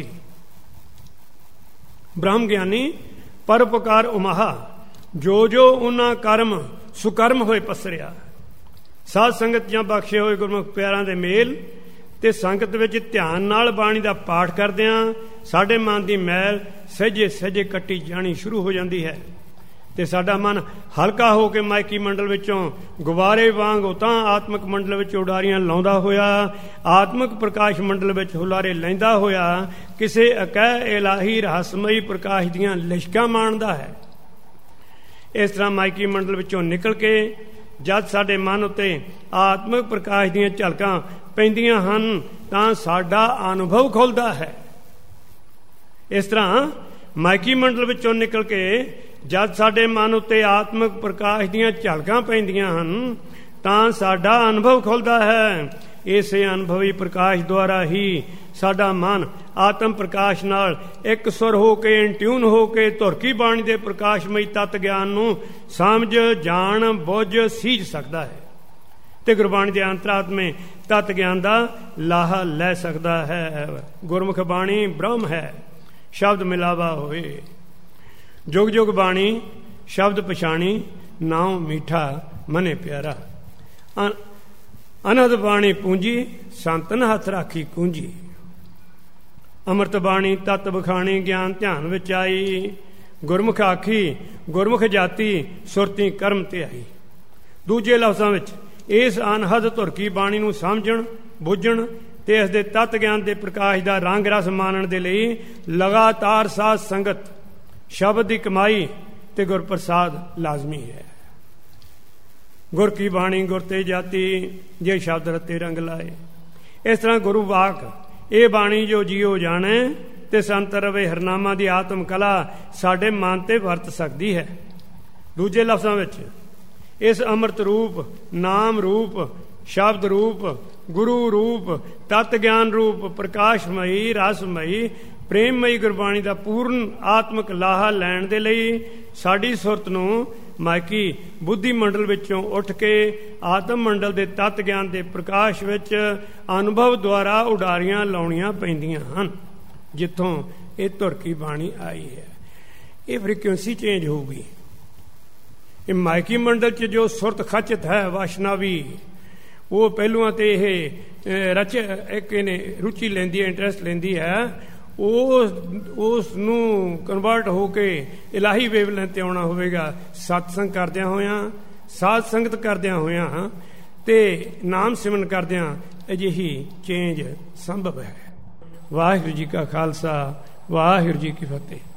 ਬ੍ਰਹਮ ਗਿਆਨੀ ਪਰਉਪਕਾਰ ਉਮਾਹਾ, ਜੋ ਜੋ ਉਹਨਾਂ ਕਰਮ ਸੁਕਰਮ ਹੋਏ ਪਸਰਿਆ। ਸਾਧ ਸੰਗਤ ਜਾਂ ਬਖਸ਼ੇ ਹੋਏ ਗੁਰਮੁਖ ਪਿਆਰਾਂ ਦੇ ਮੇਲ ਤੇ ਸੰਗਤ ਵਿੱਚ ਧਿਆਨ ਨਾਲ ਬਾਣੀ ਦਾ ਪਾਠ ਕਰਦਿਆਂ ਸਾਡੇ ਮਨ ਦੀ ਮੈਲ ਸਹਿਜੇ ਸਹਿਜੇ ਕੱਟੀ ਜਾਣੀ ਸ਼ੁਰੂ ਹੋ ਜਾਂਦੀ ਹੈ ਤੇ ਸਾਡਾ ਮਨ ਹਲਕਾ ਹੋ ਕੇ ਮਾਇਕੀ ਮੰਡਲ ਵਿੱਚੋਂ ਗੁਬਾਰੇ ਵਾਂਗ ਉਤਾਂ ਆਤਮਿਕ ਮੰਡਲ ਵਿੱਚ ਉਡਾਰੀਆਂ ਲਾਉਂਦਾ ਹੋਇਆ, ਆਤਮਿਕ ਪ੍ਰਕਾਸ਼ ਮੰਡਲ ਵਿੱਚ ਹੁਲਾਰੇ ਲੈਂਦਾ ਹੋਇਆ ਕਿਸੇ ਅਕਹਿ ਇਲਾਹੀ ਰਹੱਸਮਈ ਪ੍ਰਕਾਸ਼ ਦੀਆਂ ਲਿਸ਼ਕਾਂ ਮਾਣਦਾ ਹੈ। ਇਸ ਤਰ੍ਹਾਂ ਮਾਇਕੀ ਮੰਡਲ ਵਿੱਚੋਂ ਨਿਕਲ ਕੇ ਜਦ ਸਾਡੇ ਮਨ ਉੱਤੇ ਆਤਮਿਕ ਪ੍ਰਕਾਸ਼ ਦੀਆਂ ਝਲਕਾਂ ਪੈਂਦੀਆਂ ਹਨ ਤਾਂ ਸਾਡਾ ਅਨੁਭਵ ਖੁੱਲ੍ਹਦਾ ਹੈ। ਇਸ ਤਰ੍ਹਾਂ ਮਾਇਕੀ ਮੰਡਲ ਵਿੱਚੋਂ ਨਿਕਲ ਕੇ ਜਦ ਸਾਡੇ ਮਨ ਉੱਤੇ ਆਤਮਿਕ ਪ੍ਰਕਾਸ਼ ਦੀਆਂ ਝਲਕਾਂ ਪੈਂਦੀਆਂ ਹਨ ਤਾਂ ਸਾਡਾ ਅਨੁਭਵ ਖੁੱਲ੍ਹਦਾ ਹੈ। ਇਸੇ ਅਨੁਭਵੀ ਪ੍ਰਕਾਸ਼ ਦੁਆਰਾ ਹੀ ਸਾਡਾ ਮਨ ਆਤਮ ਪ੍ਰਕਾਸ਼ ਨਾਲ ਇੱਕ ਸੁਰ ਹੋ ਕੇ, ਇਨਟਿਊਨ ਹੋ ਕੇ ਧੁਰਕੀ ਬਾਣੀ ਦੇ ਪ੍ਰਕਾਸ਼ਮਈ ਤੱਤ ਗਿਆਨ ਨੂੰ ਸਮਝ, ਜਾਣ, ਬੁੱਝ, ਸੀਝ ਸਕਦਾ ਹੈ ਤੇ ਗੁਰਬਾਣੀ ਦੇ ਅੰਤਰਾਤਮੇ ਤੱਤ ਗਿਆਨ ਦਾ ਲਾਹਾ ਲੈ ਸਕਦਾ ਹੈ। ਗੁਰਮੁਖ ਬਾਣੀ ਬ੍ਰਹਮ ਹੈ, ਸ਼ਬਦ ਮਿਲਾਵਾ ਹੋਏ। ਜੁਗ ਜੁਗ ਬਾਣੀ ਸ਼ਬਦ ਪਛਾਣੀ, ਨਾਉ ਮੀਠਾ ਮਨੇ ਪਿਆਰਾ। ਅਨਹਦ ਬਾਣੀ ਪੂੰਜੀ, ਸੰਤਨ ਹੱਥ ਰਾਖੀ ਕੂੰਜੀ। ਅੰਮ੍ਰਿਤ ਬਾਣੀ ਤਤ ਬਖਾਣੀ, ਗਿਆਨ ਧਿਆਨ ਵਿੱਚ ਆਈ। ਗੁਰਮੁਖ ਆਖੀ, ਗੁਰਮੁਖ ਜਾਤੀ, ਸੁਰਤੀ ਕਰਮ ਤੇ ਆਈ। ਦੂਜੇ ਲਫ਼ਜ਼ਾਂ ਵਿੱਚ ਇਸ ਅਨਹਦ ਧੁਰਕੀ ਬਾਣੀ ਨੂੰ ਸਮਝਣ, ਬੁੱਝਣ ਤੇ ਇਸ ਦੇ ਤੱਤ ਗਿਆਨ ਦੇ ਪ੍ਰਕਾਸ਼ ਦਾ ਰੰਗ ਰਸ ਮਾਣਨ ਦੇ ਲਈ ਲਗਾਤਾਰ ਸਾਧ ਸੰਗਤ, ਸ਼ਬਦ ਦੀ ਕਮਾਈ ਤੇ ਗੁਰਪ੍ਰਸਾਦ ਲਾਜ਼ਮੀ ਹੈ। ਗੁਰ ਕੀ ਬਾਣੀ ਗੁਰ ਤੇ ਜਾਤੀ, ਜੇ ਸ਼ਬਦ ਰਤੇ ਰੰਗ ਲਾਏ। ਇਸ ਤਰ੍ਹਾਂ ਗੁਰੂ ਵਾਕ ਇਹ ਬਾਣੀ ਜੋ ਜੀਓ ਜਾਣੇ ਤੇ ਸੰਤ ਰਵੇ ਹਰਨਾਮਾ ਦੀ ਆਤਮ ਕਲਾ ਸਾਡੇ ਮਨ ਤੇ ਵਰਤ ਸਕਦੀ ਹੈ। ਦੂਜੇ ਲਫ਼ਜ਼ਾਂ ਵਿੱਚ ਇਸ ਅੰਮ੍ਰਿਤ ਰੂਪ, ਨਾਮ ਰੂਪ, ਸ਼ਬਦ ਰੂਪ, ਗੁਰੂ ਰੂਪ, ਤਤ ਗਿਆਨ ਰੂਪ, ਪ੍ਰਕਾਸ਼ਮਈ, ਰਸਮਈ, ਪ੍ਰੇਮਮਈ ਗੁਰਬਾਣੀ ਦਾ ਪੂਰਨ ਆਤਮਿਕ ਲਾਹਾ ਲੈਣ ਦੇ ਲਈ ਸਾਡੀ ਸੁਰਤ ਨੂੰ ਮਾਇਕੀ ਬੁੱਧੀ ਮੰਡਲ ਵਿੱਚੋਂ ਉੱਠ ਕੇ ਆਤਮ ਮੰਡਲ ਦੇ ਤਤ ਗਿਆਨ ਦੇ ਪ੍ਰਕਾਸ਼ ਵਿੱਚ ਅਨੁਭਵ ਦੁਆਰਾ ਉਡਾਰੀਆਂ ਲਾਉਣੀਆਂ ਪੈਂਦੀਆਂ ਹਨ, ਜਿੱਥੋਂ ਇਹ ਧੁਰਕੀ ਬਾਣੀ ਆਈ ਹੈ। ਇਹ ਫ੍ਰੀਕੁਐਂਸੀ ਚੇਂਜ ਹੋਊਗੀ। ਇਹ ਮਾਇਕੀ ਮੰਡਲ 'ਚ ਜੋ ਸੁਰਤ ਖਚਿਤ ਹੈ ਵਾਸ਼ਨਾਵੀ, ਉਹ ਪਹਿਲੂਆਂ ਤੇ ਇਹ ਰਚ ਇੱਕ ਇਹਨੇ ਰੁਚੀ ਲੈਂਦੀ ਹੈ, ਇੰਟਰਸਟ ਲੈਂਦੀ ਹੈ। ਉਸ ਉਸ ਨੂੰ ਕਨਵਰਟ ਹੋ ਕੇ ਇਲਾਹੀ ਵੇਵਲੈਂਥ ਤੇ ਆਉਣਾ ਹੋਵੇਗਾ। ਸਤਸੰਗ ਕਰਦਿਆਂ ਹੋਇਆਂ, ਸਾਧ ਸੰਗਤ ਕਰਦਿਆਂ ਹੋਇਆਂ ਤੇ ਨਾਮ ਸਿਮਰਨ ਕਰਦਿਆਂ ਅਜਿਹੀ ਚੇਂਜ ਸੰਭਵ ਹੈ। ਵਾਹਿਗੁਰੂ ਜੀ ਕਾ ਖਾਲਸਾ, ਵਾਹਿਗੁਰੂ ਜੀ ਕੀ ਫਤਿਹ।